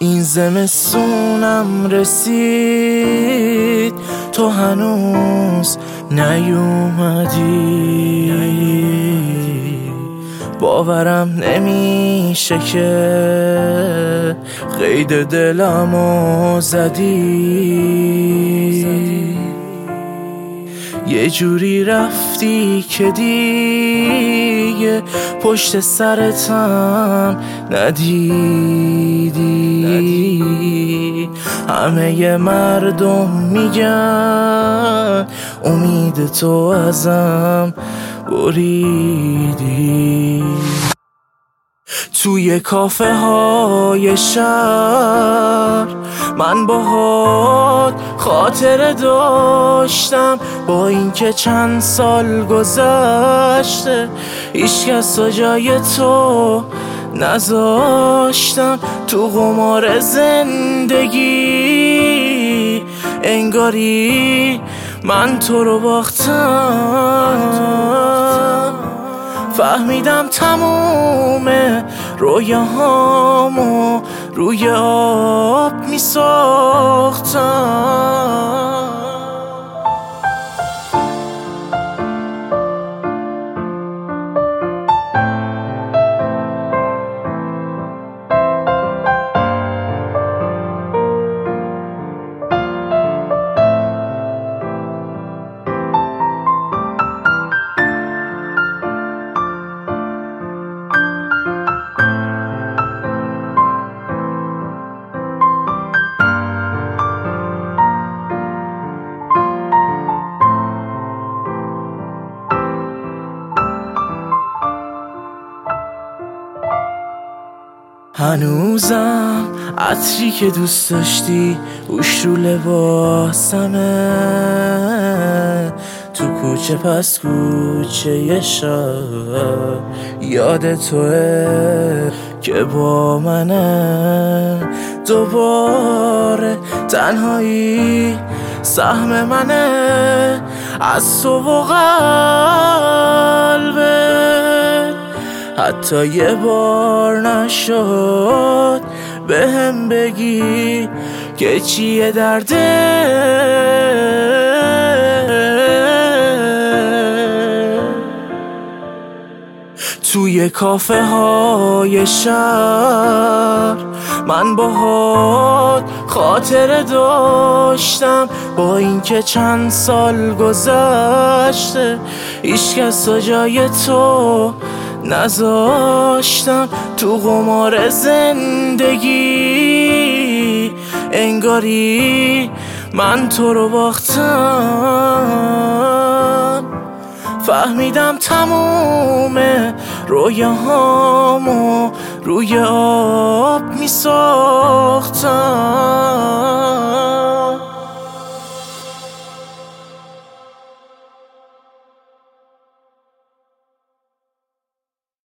این زمستونم رسید تو هنوز نیومدی، باورم نمیشه که قید دلمو زدی، یه جوری رفتی که دیگه پشت سرتم ندیدی. همه مردم میگن امید تو ازم بریدی. توی کافه های شهر من باهات خاطره داشتم، با اینکه چند سال گذشته هیچکس تا جای تو نذاشتم. تو قمار زندگی انگاری من تو رو باختم، فهمیدم تموم رویاهامو روی آب می ساختم. هنوزم عطری که دوست داشتی اوش رو لباسمه، تو کوچه پس کوچه یه شب یاد توه که با منه. دوباره تنهایی سهم منه از تو و قلبه، حتی یه بار نشد بهم بگی که چیه درده. توی کافه های شهر من باهات خاطره داشتم، با اینکه چند سال گذشته هیچکس تا جای تو نذاشتم. تو قمار زندگی انگاری من تو رو باختم، فهمیدم تموم رویاهامو روی آب می ساختم.